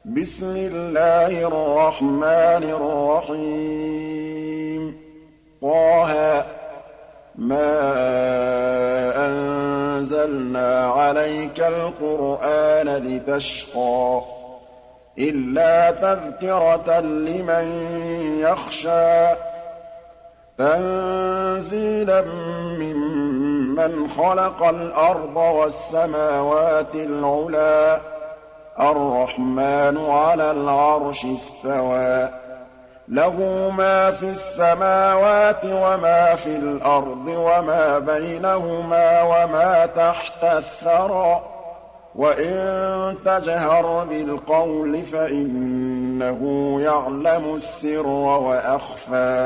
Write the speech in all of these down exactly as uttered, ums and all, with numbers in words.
بسم الله الرحمن الرحيم طه ما أنزلنا عليك القرآن لتشقى إلا تذكرة لمن يخشى تنزيلا ممن خلق الأرض والسماوات العلى الرحمن على العرش استوى له ما في السماوات وما في الأرض وما بينهما وما تحت الثرى وإن تجهر بالقول فإنه يعلم السر وأخفى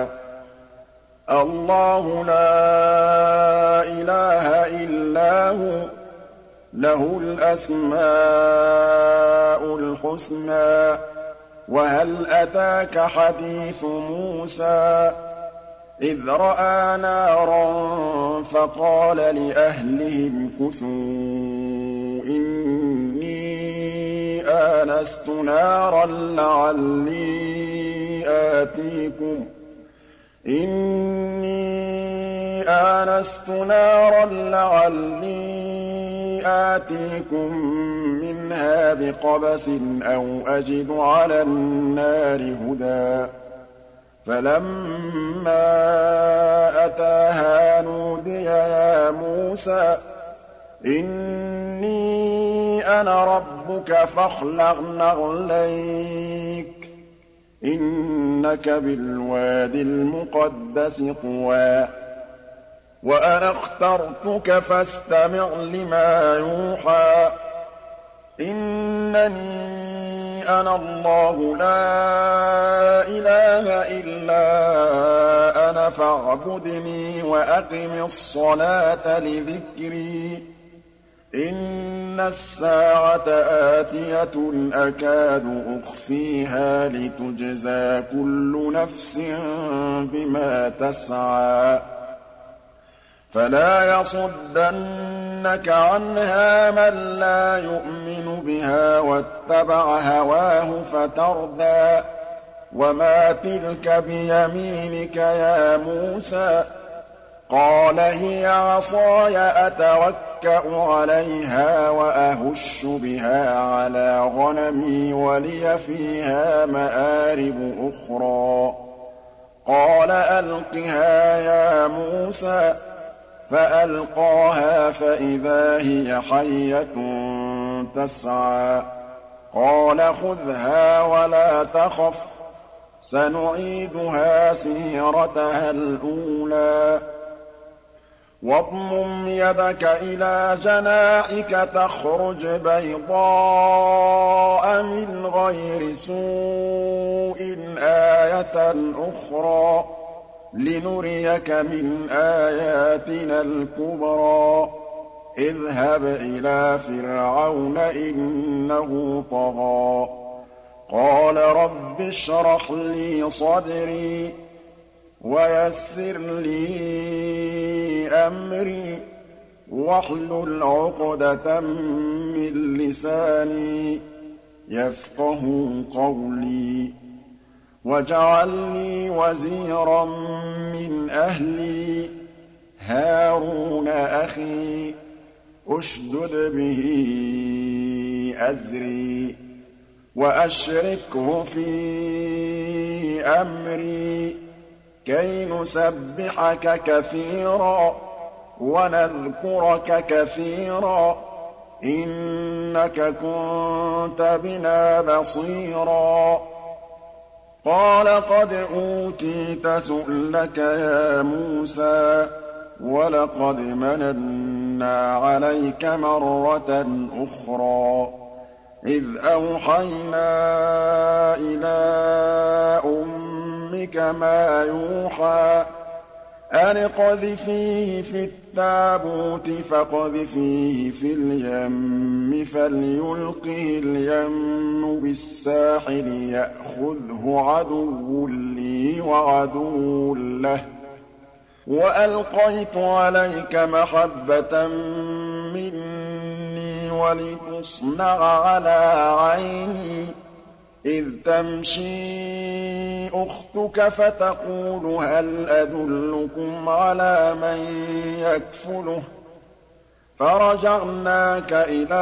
الله لا إله إلا هو له الأسماء الحسنى وهل أتاك حديث موسى إذ رأى نارا فقال لأهلهم كثوا إني آنست نارا لعلي آتيكم إني آنست نارا لعلي آتيكم منها بقبس أو أجد على النار هدى فلما أتاها نودي يا موسى إني أنا ربك فاخلع نعليك إنك بالوادي المقدس طوى وأنا اخترتك فاستمع لما يوحى إنني أنا الله لا إله إلا أنا فاعبدني وأقم الصلاة لذكري إن الساعة آتية أكاد أخفيها لتجزى كل نفس بما تسعى فلا يصدنك عنها من لا يؤمن بها واتبع هواه فتردى وما تلك بيمينك يا موسى قال هي عصاي أتوكأ عليها وأهش بها على غنمي ولي فيها مآرب أخرى قال ألقها يا موسى فألقاها فإذا هي حية تسعى قال خذها ولا تخف سنعيدها سيرتها الأولى واضمم يدك إلى جناحك تخرج بيضاء من غير سوء آية أخرى لنريك من آياتنا الكبرى اذهب إلى فرعون إنه طغى قال رب اشرح لي صدري ويسر لي أمري واحلل عقدة من لساني يفقه قولي واجعل لي وزيرا من أهلي هارون أخي أشدد به أزري وأشركه في أمري كي نسبحك كثيرا ونذكرك كثيرا إنك كنت بنا بصيرا قال قد أوتيت سؤلك يا موسى ولقد مننا عليك مرة أخرى إذ أوحينا إلى أمك ما يوحى أن اقذفيه في التابوت فاقذفيه في اليم فليلقه اليم بالساحل يأخذه عدو لي وعدو له وألقيت عليك محبة مني ولتصنع على عيني إذ تمشي أختك فتقول هل أدلكم على من يكفله فرجعناك إلى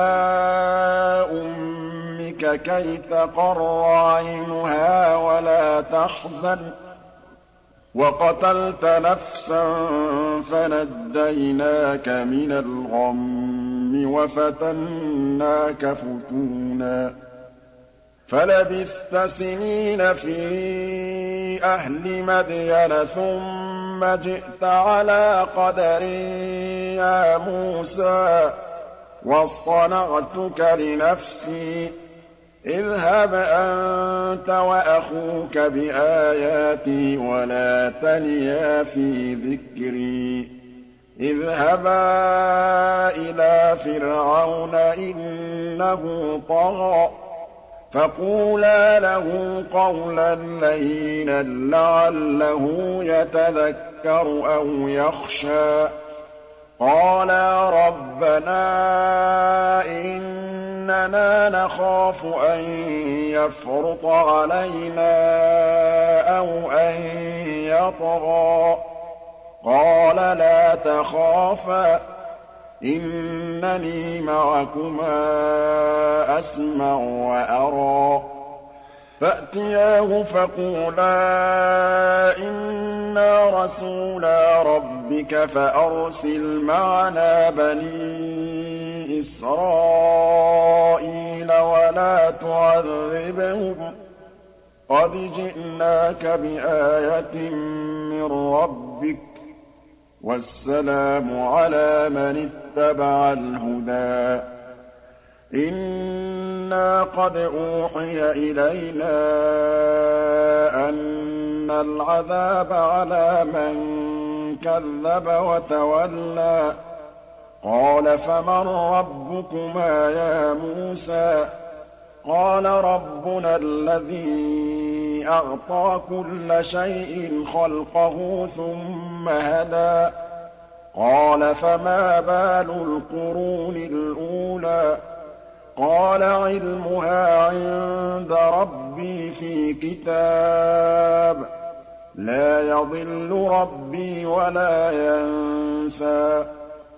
أمك كي تقر عينها ولا تحزن وقتلت نفسا فنجيناك من الغم وفتناك فتونا فلبثت سنين في أهل مدين ثم جئت على قدر يا موسى واصطنعتك لنفسي اذهب أنت وأخوك بآياتي ولا تنيا في ذكري اذهبا إلى فرعون إنه طغى فقولا له قولا لينا لعله يتذكر أو يخشى قالا ربنا إننا نخاف أن يفرط علينا أو أن يطغى قال لا تخافا إنني معكما أسمع وأرى فأتياه فقولا إنا رسولا ربك فأرسل معنا بني إسرائيل ولا تعذبهم قد جئناك بآية من ربك والسلام على من اتبع الهدى إنا قد أوحي إلينا أن العذاب على من كذب وتولى قال فمن ربكما يا موسى قال ربنا الذي أعطى كل شيء خلقه ثم هدى قال فما بال القرون الأولى قال علمها عند ربي في كتاب لا يضل ربي ولا ينسى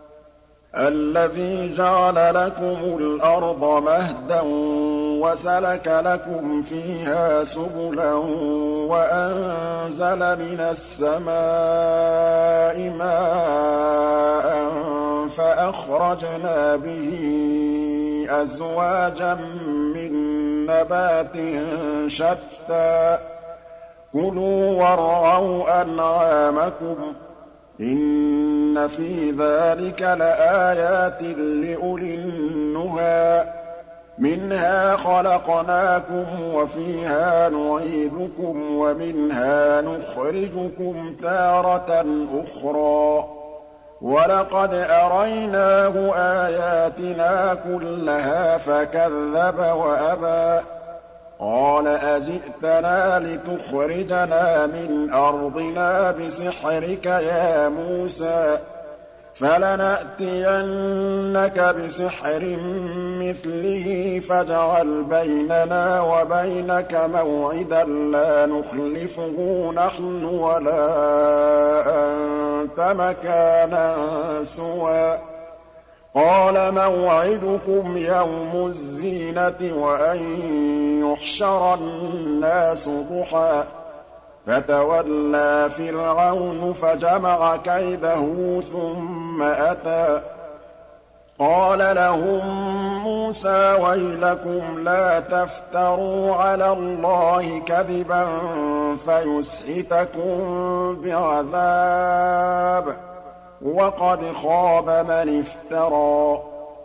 الذي جعل لكم الأرض مهدا وسلك لكم فيها سبلا وأنزل من السماء ماء فأخرجنا به أزواجا من نبات شتى كلوا وارعوا أنعامكم إن في ذلك لآيات لأولي النهى منها خلقناكم وفيها نعيدكم ومنها نخرجكم تارة أخرى ولقد أريناه آياتنا كلها فكذب وأبى قال أجئتنا لتخرجنا من أرضنا بسحرك يا موسى فلنأتينك بسحر مثله فاجعل بيننا وبينك موعدا لا نخلفه نحن ولا أنت مكانا سوى قال موعدكم يوم الزينة وأن يحشر الناس ضحى فتولى فرعون فجمع كيده ثم أتى قال لهم موسى ويلكم لا تفتروا على الله كذبا فيسحتكم بعذاب وقد خاب من افترى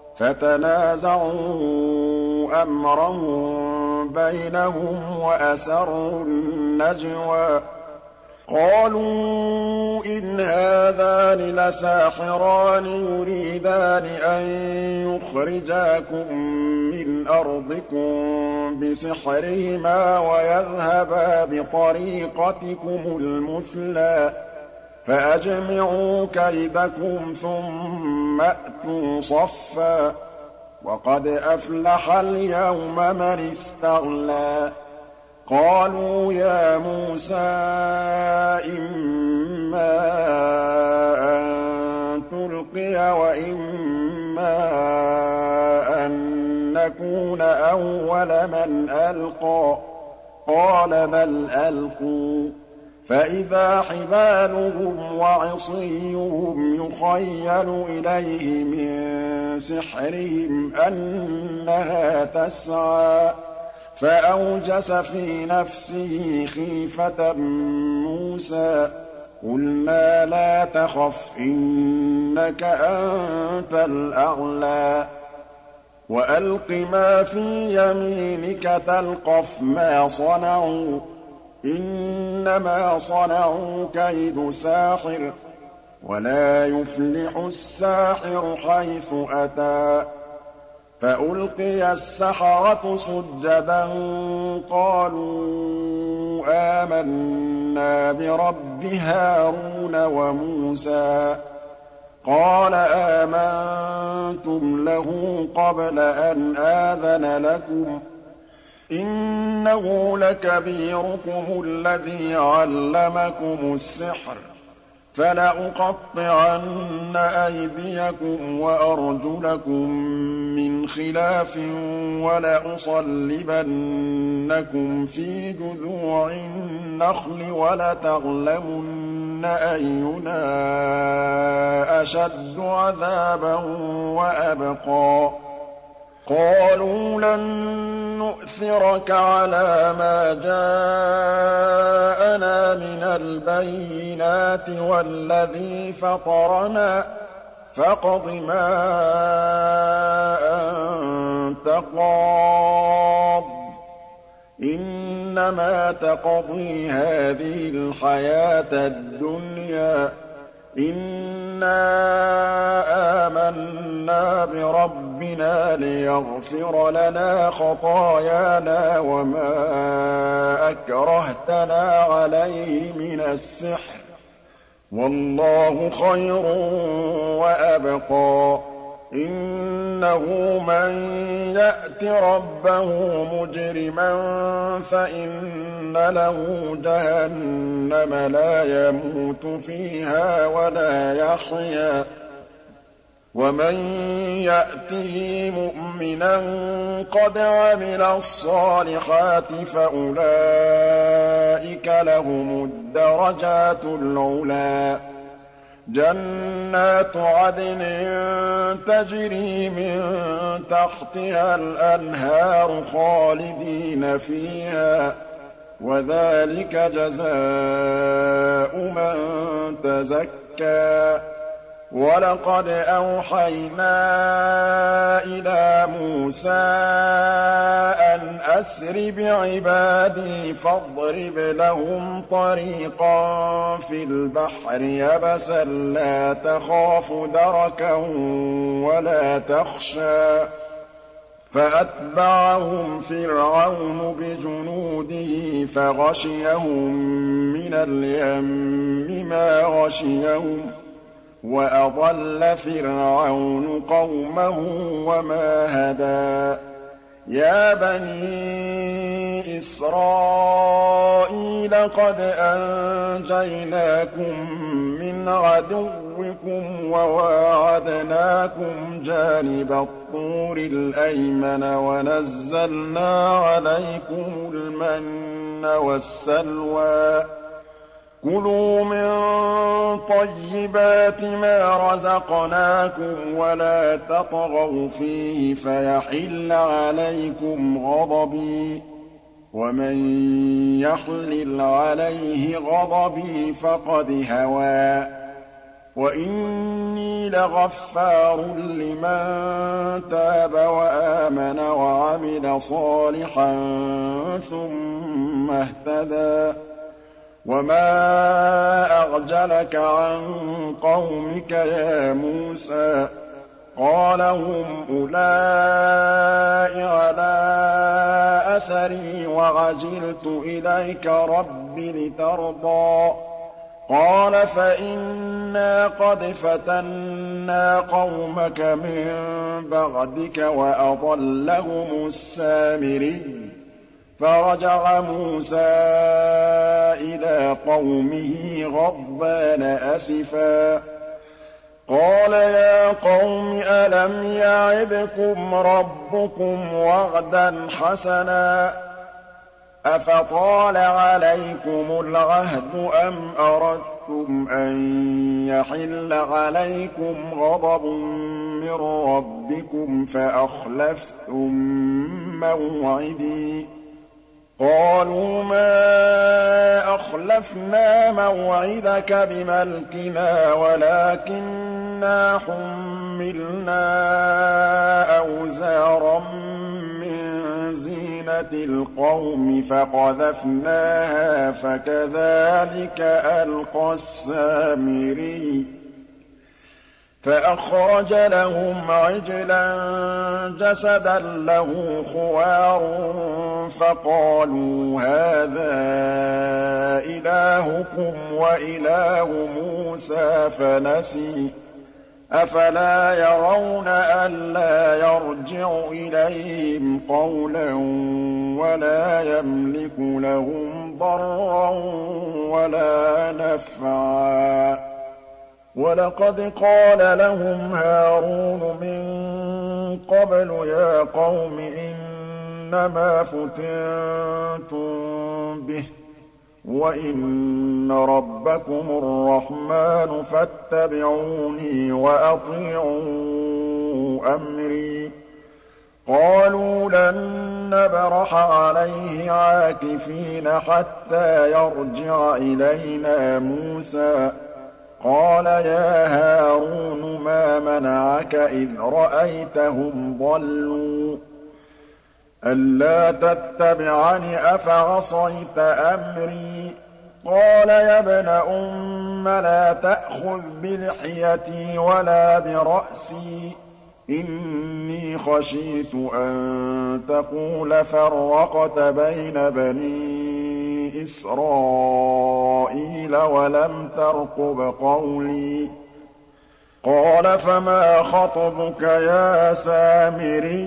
فتنازعوا أمرهم بينهم وأسروا النجوى قالوا إن هذان لساحران يريدان أن يخرجاكم من أرضكم بسحرهما ويذهبا بطريقتكم المثلى فأجمعوا كيدكم ثم أتوا صفا وقد أفلح اليوم من استعلى قالوا يا موسى إما أن تلقي وإما أن نكون أول من ألقى قال بل ألقوا فإذا حبالهم وعصيهم يخيل إليه من سحرهم أنها تسعى فأوجس في نفسه خيفة موسى قلنا لا تخف إنك أنت الأعلى وألق ما في يمينك تلقف ما صنعوا إنما صنعوا كيد ساحر ولا يفلح الساحر حيث أتى فألقي السحرة سجدا قالوا آمنا برب هارون وموسى قال آمنتم له قبل أن آذن لكم إنه لكبيركم الذي علمكم السحر فلأقطعن أيديكم وأرجلكم من خلاف ولأصلبنكم في جذوع النخل ولتعلمن أينا أشد عذابا وأبقى قالوا لن نؤثرك على ما جاءنا من البينات والذي فطرنا فاقض ما أنت قاض إنما تقضي هذه الحياة الدنيا إنا آمنا بربنا ليغفر لنا خطايانا وما أكرهتنا عليه من السحر والله خير وأبقى إنه من يأت ربه مجرما فإن له جهنم لا يموت فيها ولا يحيا ومن يأته مؤمنا قد عمل الصالحات فأولئك لهم الدرجات العلى جنات عدن تجري من تحتها الأنهار خالدين فيها وذلك جزاء من تزكى وَلَقَدْ أَوْحَيْنَا إِلَىٰ مُوسَىٰ أَنْ أَسْرِ بِعِبَادِي فَاضْرِبْ لَهُمْ طَرِيقًا فِي الْبَحْرِ يَبَسًا لَّا تَخَافُ دَرَكًا وَلَا تَخْشَىٰ فَأَتْبَعَهُمْ فِرْعَوْنُ بِجُنُودِهِ فَغَشِيَهُم مِّنَ الْيَمِّ مَا غَشِيَهُمْ وَأَضَلَّ فِرْعَوْنُ قَوْمَهُ وَمَا هَدَىٰ يَا بَنِي إِسْرَائِيلَ قَدْ أَنجَيْنَاكُم مِّنْ عَدُوِّكُمْ وَوَاعَدْنَاكُمْ جَانِبَ الطُّورِ الْأَيْمَنَ وَنَزَّلْنَا عَلَيْكُمُ الْمَنَّ وَالسَّلْوَىٰ كُلُوا مِن طَيِّبَاتِ مَا رَزَقْنَاكُمْ وَلَا تَطْغَوْا فِيهِ فَيَحِلَّ عَلَيْكُمْ غَضَبِي وَمَن يَحْلِلْ عَلَيْهِ غَضَبِي فَقَدْ هَوَىٰ وَإِنِّي لَغَفَّارٌ لِّمَن تَابَ وَآمَنَ وَعَمِلَ صَالِحًا ثُمَّ اهْتَدَىٰ وَمَا أَعْجَلَكَ عَن قَوْمِكَ يَا مُوسَىٰ قَالَ هُمْ أُولَاءِ عَلَىٰ أَثَرِي وَعَجِلْتُ إِلَيْكَ رَبِّ لِتَرْضَىٰ قَالَ فَإِنَّا قَدْ فَتَنَّا قَوْمَكَ مِن بَعْدِكَ وَأَضَلَّهُمُ السَّامِرِيُّ فَرَجَعَ مُوسَىٰ إِلَىٰ قَوْمِهِ غَضْبَانَ أَسِفًا قَالَ يَا قَوْمِ أَلَمْ يَعِدْكُمْ رَبُّكُمْ وَعْدًا حَسَنًا ۚ أَفَطَالَ عَلَيْكُمُ الْعَهْدُ أَمْ أَرَدتُّمْ أَن يَحِلَّ عَلَيْكُمْ غَضَبٌ مِّن رَّبِّكُمْ فَأَخْلَفْتُم مَّوْعِدِي قَالُوا مَا أَخْلَفْنَا مَوْعِدَكَ بِمَلْكِنَا وَلَٰكِنَّا حُمِّلْنَا أَوْزَارًا مِّن زِينَةِ الْقَوْمِ فَقَذَفْنَاهَا فَكَذَٰلِكَ أَلْقَى السَّامِرِيُّ فَأَخْرَجَ لَهُمْ عِجْلًا جَسَدًا لَّهُ خُوَارٌ فَقَالُوا هَٰذَا إِلَٰهُكُمْ وَإِلَٰهُ مُوسَىٰ فَنَسِيَ أَفَلَا يَرَوْنَ أَلَّا يَرْجِعُ إِلَيْهِمْ قَوْلًا وَلَا يَمْلِكُ لَهُمْ ضَرًّا وَلَا نَفْعًا وَلَقَدْ قَالَ لَهُمْ هَارُونُ مِن قَبْلُ يَا قَوْمِ إِنَّمَا فُتِنتُم بِهِ وَإِنَّ رَبَّكُمُ الرَّحْمَٰنُ فَاتَّبِعُونِي وَأَطِيعُوا أَمْرِي قَالُوا لَن نَّبْرَحَ عَلَيْهِ عَاكِفِينَ حَتَّىٰ يَرْجِعَ إِلَيْنَا مُوسَىٰ قَالَ يَا هَارُونُ مَا مَنَعَكَ إِذْ رَأَيْتَهُمْ ضَلُّوا أَلَّا تَتَّبِعَنِ ۖ أَفَعَصَيْتَ أَمْرِي قَالَ يَا ابْنَ أُمَّ لَا تَأْخُذْ بِلِحْيَتِي وَلَا بِرَأْسِي إِنِّي خَشِيتُ أَن تَقُولَ فَرَّقْتَ بَيْنَ بَنِي إِسْرَائِيلَ وَلَمْ تَرْقُبْ قَوْلِي قَالَ فَمَا خَطْبُكَ يَا سَامِرِيُّ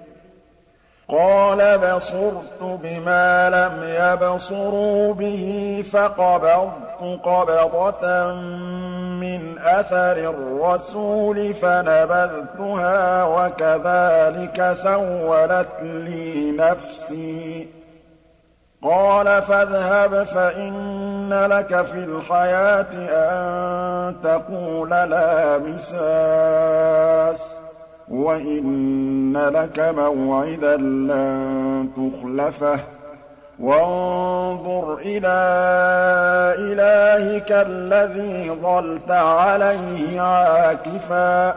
قَالَ بَصُرْتُ بِمَا لَمْ يَبْصُرُوا بِهِ فَقَبَضْتُ قَبْضَةً مِّنْ أَثَرِ الرَّسُولِ فَنَبَذْتُهَا وَكَذَٰلِكَ سَوَّلَتْ لِي نَفْسِي قَالَ فَاذْهَبْ فَإِنَّ لَكَ فِي الْحَيَاةِ أَن تَقُولَ لَا مِسَاسَ وَإِنَّ لَكَ مَوْعِدًا لَّن تُخْلَفَهُ وَانظُرْ إِلَىٰ إِلَٰهِكَ الَّذِي ظَلْتَ عَلَيْهِ عَاكِفًا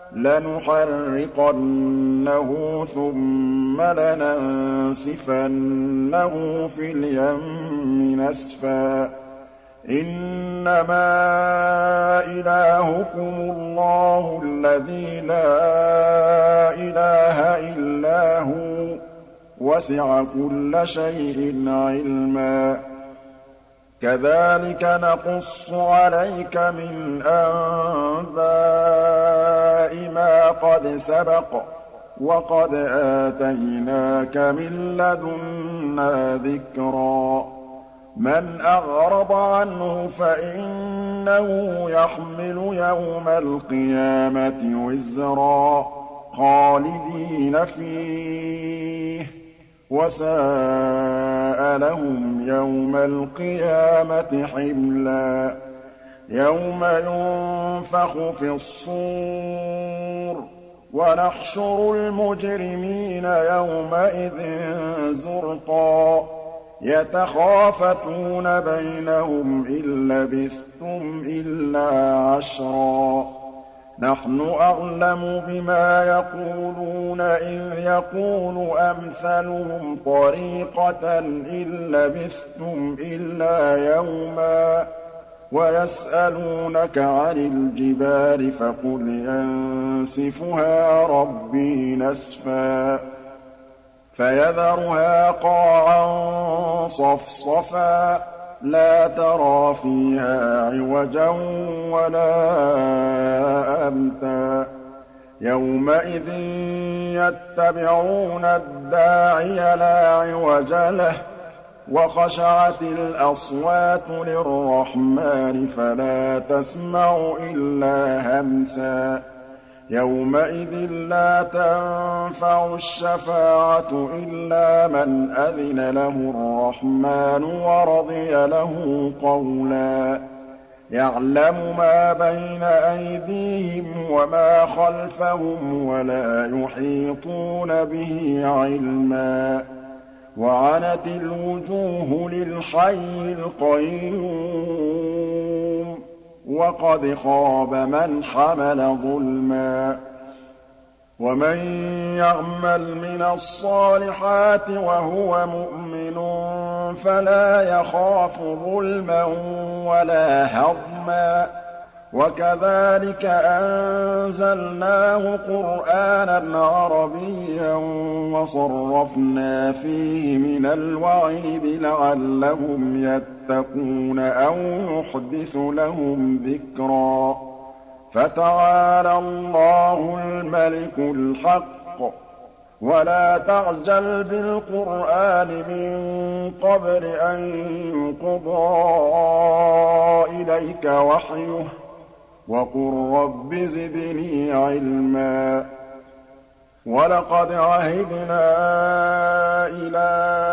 لَّنُحَرِّقَنَّهُ ثُمَّ لَنَنسِفَنَّهُ فِي الْيَمِّ نَسْفًا إِنَّمَا إِلَٰهُكُمُ اللَّهُ الَّذِي لَا إِلَٰهَ إِلَّا هُوَ ۚ وَسِعَ كُلَّ شَيْءٍ عِلْمًا كَذَٰلِكَ نَقُصُّ عَلَيْكَ مِنْ أَنبَاءِ مَا قَدْ سَبَقَ ۚ وَقَدْ آتَيْنَاكَ مِن لَّدُنَّا ذِكْرًا مَّنْ أَعْرَضَ عَنْهُ فَإِنَّهُ يَحْمِلُ يَوْمَ الْقِيَامَةِ وِزْرًا خَالِدِينَ فِيهِ ۖ وَسَاءَ لَهُمْ يَوْمَ الْقِيَامَةِ حِمْلًا يَوْمَ يُنفَخُ فِي الصُّورِ وَنَحْشُرُ الْمُجْرِمِينَ يَوْمَئِذٍ زُرْقًا يَتَخَافَتُونَ بَيْنَهُمْ إِن لَّبِثْتُمْ إِلَّا عَشْرًا نَّحْنُ أَعْلَمُ بِمَا يَقُولُونَ إِذْ يَقُولُ أَمْثَلُهُمْ طَرِيقَةً إِن لَّبِثْتُمْ إِلَّا يَوْمًا وَيَسْأَلُونَكَ عَنِ الْجِبَالِ فَقُلْ يَنسِفُهَا رَبِّي نَسْفًا فَيَذَرُهَا قَاعًا صَفْصَفًا لَّا تَرَىٰ فِيهَا عِوَجًا وَلَا أَمْتًا يَوْمَئِذٍ يَتَّبِعُونَ الدَّاعِيَ لَا عِوَجَ لَهُ ۖ وَخَشَعَتِ الْأَصْوَاتُ لِلرَّحْمَٰنِ فَلَا تَسْمَعُ إِلَّا هَمْسًا. يَوْمَئِذٍ لَّا تَنفَعُ الشَّفَاعَةُ إِلَّا مَنْ أَذِنَ لَهُ الرَّحْمَٰنُ وَرَضِيَ لَهُ قَوْلًا. يَعْلَمُ مَا بَيْنَ أَيْدِيهِمْ وَمَا خَلْفَهُمْ وَلَا يُحِيطُونَ بِهِ عِلْمًا. وَعَنَتِ الْوُجُوهُ لِلْحَيِّ الْقَيُّومِ ۖ وَقَدْ خَابَ مَنْ حَمَلَ ظُلْمًا. وَمَن يَعْمَلْ مِنَ الصَّالِحَاتِ وَهُوَ مُؤْمِنٌ فَلَا يَخَافُ ظُلْمًا وَلَا هَضْمًا. وَكَذَٰلِكَ أَنزَلْنَاهُ قُرْآنًا عَرَبِيًّا وَصَرَّفْنَا فِيهِ مِنَ الْوَعِيدِ لَعَلَّهُمْ يَتَّقُونَ أَوْ يُحْدِثُ لَهُمْ ذِكْرًا. فَتَعَالَى اللَّهُ الْمَلِكُ الْحَقُّ ۖ وَلَا تَعْجَلْ بِالْقُرْآنِ مِن قَبْلِ أَن يُقْضَىٰ إِلَيْكَ وَحْيُهُ ۖ وَقُل رَّبِّ زِدْنِي عِلْمًا. وَلَقَدْ عَهِدْنَا إِلَىٰ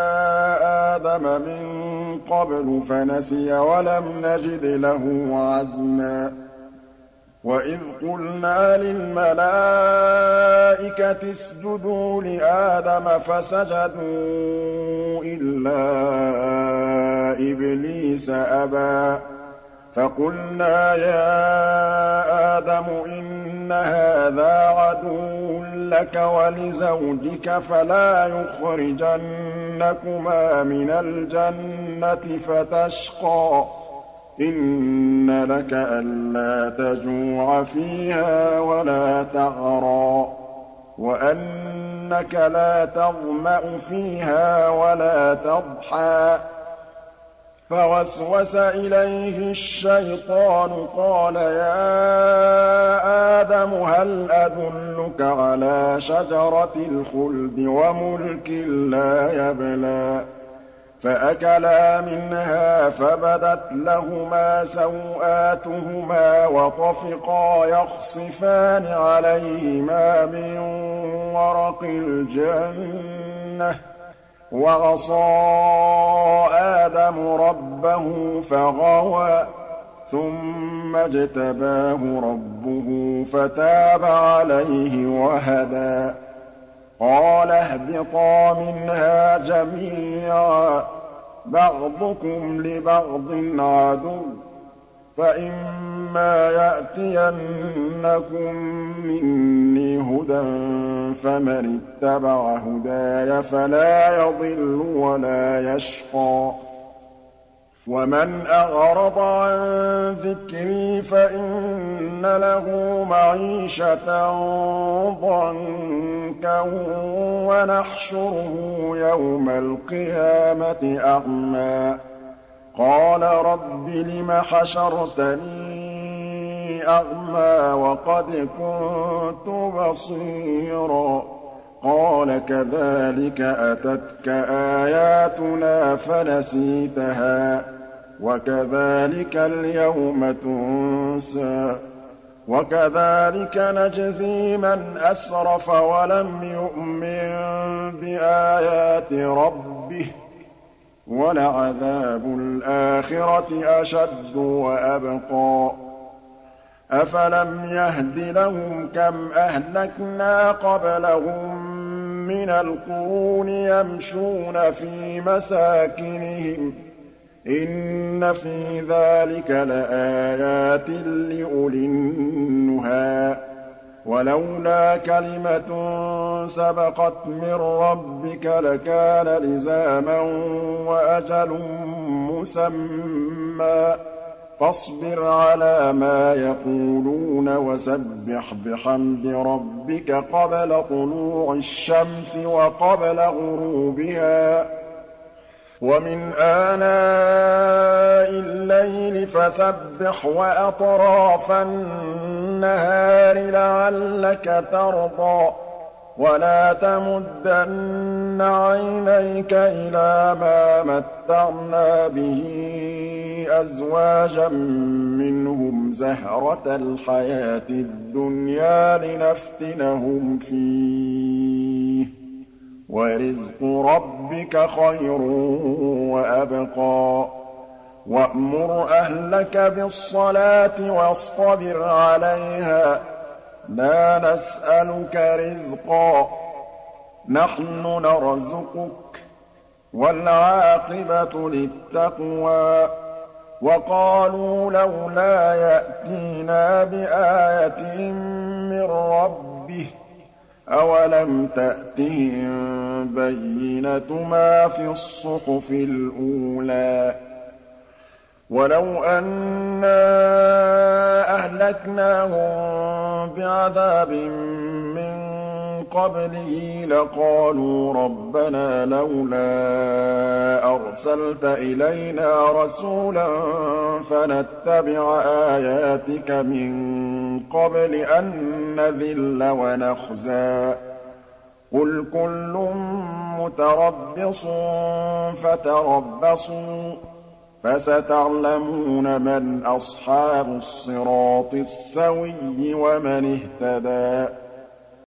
آدَمَ مِن قَبْلُ فَنَسِيَ وَلَمْ نَجِدْ لَهُ عَزْمًا. وَإِذْ قُلْنَا لِلْمَلَائِكَةِ اسْجُدُوا لِآدَمَ فَسَجَدُوا إِلَّا إِبْلِيسَ أَبَىٰ. فَقُلْنَا يَا آدَمُ إِنَّ هَٰذَا عَدُوٌّ لَّكَ وَلِزَوْجِكَ فَلَا يُخْرِجَنَّكُمَا مِنَ الْجَنَّةِ فَتَشْقَىٰ. إِنَّ لَكَ أَلَّا تَجُوعَ فِيهَا وَلَا تَعْرَىٰ، وَأَنَّكَ لَا تَظْمَأُ فِيهَا وَلَا تَضْحَىٰ. فَوَسْوَسَ إِلَيْهِ الشَّيْطَانُ قَالَ يَا آدَمُ هَلْ أَدُلُّكَ عَلَىٰ شَجَرَةِ الْخُلْدِ وَمُلْكٍ لَّا يَبْلَىٰ. فَأَكَلَا مِنْهَا فَبَدَتْ لَهُمَا سَوْآتُهُمَا وَطَفِقَا يَخْصِفَانِ عَلَيْهِمَا مِن وَرَقِ الْجَنَّةِ ۖ وَعَصَىٰ آدَمُ رَبَّهُ فَغَوَىٰ. ثُمَّ اجْتَبَاهُ رَبُّهُ فَتَابَ عَلَيْهِ وَهَدَىٰ. قَالَ اهْبِطَا مِنْهَا جَمِيعًا ۖ بَعْضُكُمْ لِبَعْضٍ عَدُوٌّ ۖ فَإِمَّا يَأْتِيَنَّكُم مِّنِّي هُدًى فَمَنِ اتَّبَعَ هُدَايَ فَلَا يَضِلُّ وَلَا يَشْقَىٰ. وَمَنْ أَعْرَضَ عَن ذِكْرِي فَإِنَّ لَهُ مَعِيشَةً ضَنكًا وَنَحْشُرُهُ يَوْمَ الْقِيَامَةِ أَعْمَىٰ. قَالَ رَبِّ لِمَ حَشَرْتَنِي أَعْمَىٰ وَقَدْ كُنتُ بَصِيرًا. قَالَ كَذَٰلِكَ أَتَتْكَ آيَاتُنَا فَنَسِيتَهَا وَكَذَٰلِكَ الْيَوْمَ تُنسَىٰ. وَكَذَٰلِكَ نَجْزِي مَنْ أَسْرَفَ وَلَمْ يُؤْمِن بِآيَاتِ رَبِّهِ ۚ وَلَعَذَابُ الْآخِرَةِ أَشَدُّ وَأَبْقَىٰ. أَفَلَمْ يَهْدِ لَهُمْ كَمْ أَهْلَكْنَا قَبْلَهُم مِّنَ الْقُرُونِ يَمْشُونَ فِي مَسَاكِنِهِمْ ۗ إِنَّ فِي ذَٰلِكَ لَآيَاتٍ لِّأُولِي النُّهَىٰ. وَلَوْلَا كَلِمَةٌ سَبَقَتْ مِن رَّبِّكَ لَكَانَ لِزَامًا وَأَجَلٌ مُّسَمًّى. فَاصْبِرْ عَلَىٰ مَا يَقُولُونَ وَسَبِّحْ بِحَمْدِ رَبِّكَ قَبْلَ طُلُوعِ الشَّمْسِ وَقَبْلَ غُرُوبِهَا ۖ وَمِنْ آنَاءِ اللَّيْلِ فَسَبِّحْ وَأَطْرَافَ النَّهَارِ لَعَلَّكَ تَرْضَىٰ وَلَا تَمُدَّنَّ عَيْنَيْكَ إِلَىٰ مَا مَتَّعْنَا بِهِ أَزْوَاجًا مِّنْهُمْ زَهْرَةَ الْحَيَاةِ الدُّنْيَا لِنَفْتِنَهُمْ فِيهِ ۚ وَرِزْقُ رَبِّكَ خَيْرٌ وَأَبْقَىٰ وَأْمُرْ أَهْلَكَ بِالصَّلَاةِ وَاصْطَبِرْ عَلَيْهَا ۖ لَا نَسْأَلُكَ رِزْقًا ۖ نَّحْنُ نَرْزُقُكَ ۗ وَالْعَاقِبَةُ لِلتَّقْوَىٰ وَقَالُوا لَوْلَا يَأْتِينَا بِآيَةٍ مِّن رَّبِّهِ ۚ أَوَلَمْ تَأْتِهِم بَيِّنَةُ مَا فِي الصُّحُفِ الْأُولَىٰ وَلَوْ أَنَّا أَهْلَكْنَاهُم بِعَذَابٍ مِّن قَبْلِهِ لَقَالُوا رَبَّنَا لَوْلَا أَرْسَلْتَ إِلَيْنَا رَسُولًا فَنَتَّبِعَ آيَاتِكَ مِن قَبْلِ أَن نَّذِلَّ وَنَخْزَىٰ ۚ قُلْ كُلٌّ مُّتَرَبِّصٌ فَتَرَبَّصُوا ۖ فَسَتَعْلَمُونَ مَنْ أَصْحَابُ الصِّرَاطِ السَّوِيِّ وَمَنِ اهْتَدَىٰ